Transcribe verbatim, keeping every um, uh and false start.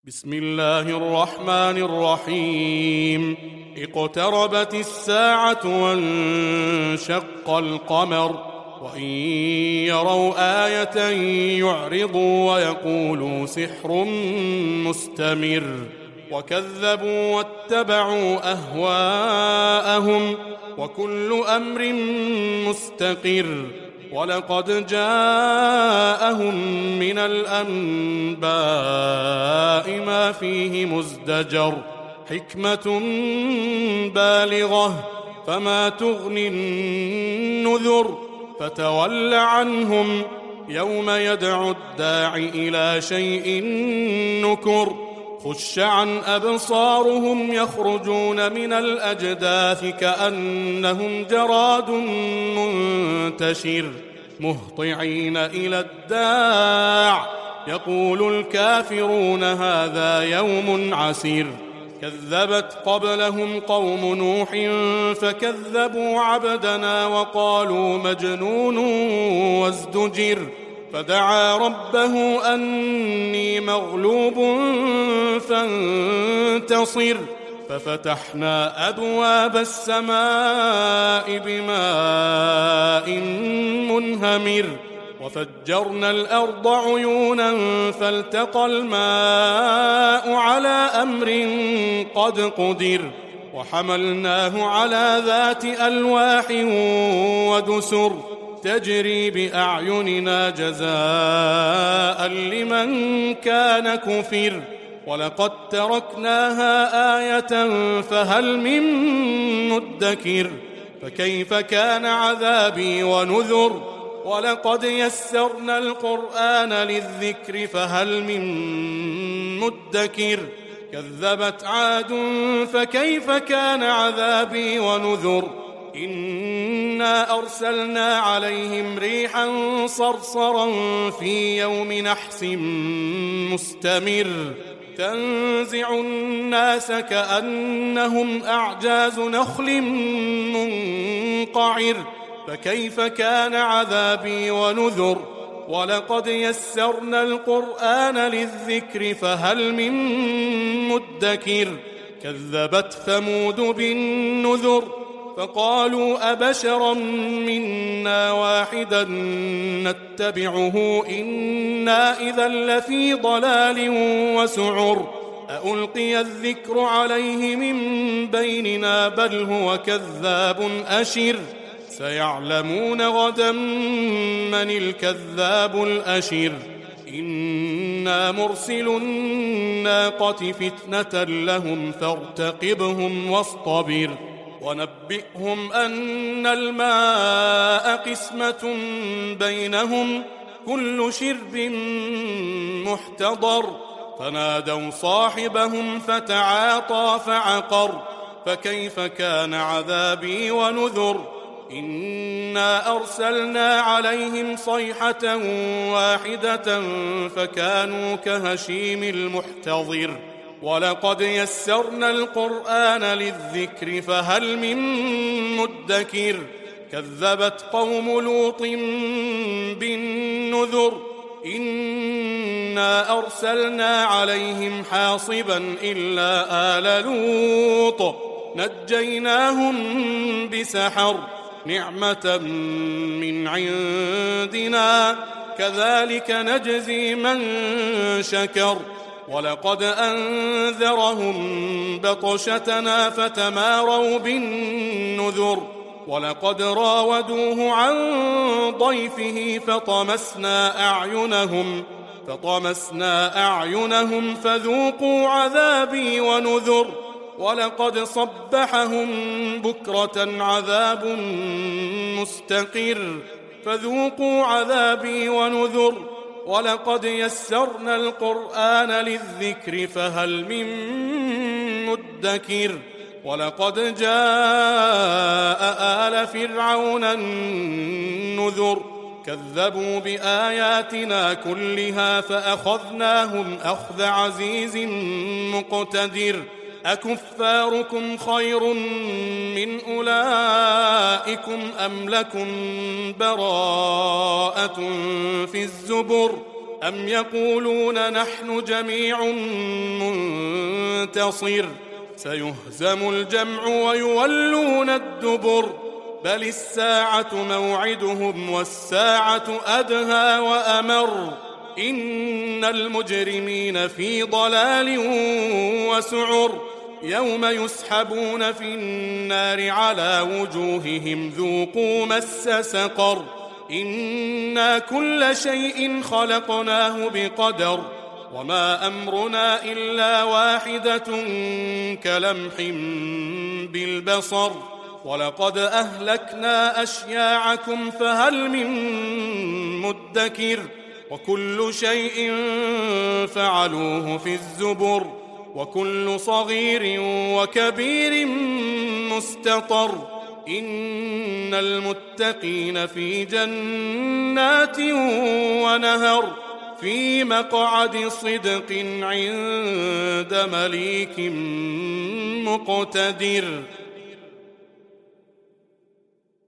بسم الله الرحمن الرحيم. اقتربت الساعة وانشق القمر وإن يروا آية يعرضوا ويقولوا سحر مستمر وكذبوا واتبعوا أهواءهم وكل أمر مستقر ولقد جاءهم من الأنباء ما فيه مزدجر حكمة بالغة فما تغني النذر فتول عنهم يوم يدعو الداع إلى شيء نكر خش عن أبصارهم يخرجون من الأجداث كأنهم جراد منتشر مهطعين إلى الداع يقول الكافرون هذا يوم عسير كذبت قبلهم قوم نوح فكذبوا عبدنا وقالوا مجنون وازدجر فدعا ربه أني مغلوب فانتصر ففتحنا أبواب السماء بماء منهمر وفجرنا الأرض عيونا فالتقى الماء على أمر قد قدر وحملناه على ذات ألواح ودسر تجري بأعيننا جزاء لمن كان كفر ولقد تركناها آية فهل من مدكر فكيف كان عذابي ونذر ولقد يسرنا القرآن للذكر فهل من مدكر كذبت عاد فكيف كان عذابي ونذر إنا أرسلنا عليهم ريحا صرصرا في يوم نحس مستمر تنزع الناس كأنهم أعجاز نخل منقعر فكيف كان عذابي ونذر ولقد يسرنا القرآن للذكر فهل من مدكر كذبت ثمود بالنذر فقالوا أبشرا منا واحدا نتبعه إنا إذا لفي ضلال وسعر ألقي الذكر عليه من بيننا بل هو كذاب أشر سيعلمون غدا من الكذاب الأشر إنا مرسل الناقة فتنة لهم فارتقبهم واصطبر ونبئهم أن الماء قسمة بينهم كل شرب محتضر فنادوا صاحبهم فتعاطى فعقر فكيف كان عذابي ونذر إنا أرسلنا عليهم صيحة واحدة فكانوا كهشيم المحتضر ولقد يسرنا القرآن للذكر فهل من مدكر كذبت قوم لوط بالنذر إنا أرسلنا عليهم حاصبا إلا آل لوط نجيناهم بسحر نعمة من عندنا كذلك نجزي من شكر ولقد أنذرهم بطشتنا فتماروا بالنذر ولقد راودوه عن ضيفه فطمسنا أعينهم فطمسنا أعينهم فذوقوا عذابي ونذر ولقد صبحهم بكرة عذاب مستقر فذوقوا عذابي ونذر ولقد يسرنا القرآن للذكر فهل من مدكر ولقد جاء آل فرعون النذر كذبوا بآياتنا كلها فأخذناهم أخذ عزيز مقتدر أكفاركم خير من أولئكم أم لكم براءة في الزبر أم يقولون نحن جميع منتصر سيهزم الجمع ويولون الدبر بل الساعة موعدهم والساعة أدهى وأمر إن المجرمين في ضلال وسعر يوم يسحبون في النار على وجوههم ذوقوا مس سقر إنا كل شيء خلقناه بقدر وما أمرنا إلا واحدة كلمح بالبصر ولقد أهلكنا أشياعكم فهل من مدكر وكل شيء فعلوه في الزبر وكل صغير وكبير مستطر إن المتقين في جنات ونهر في مقعد صدق عند مليك مقتدر.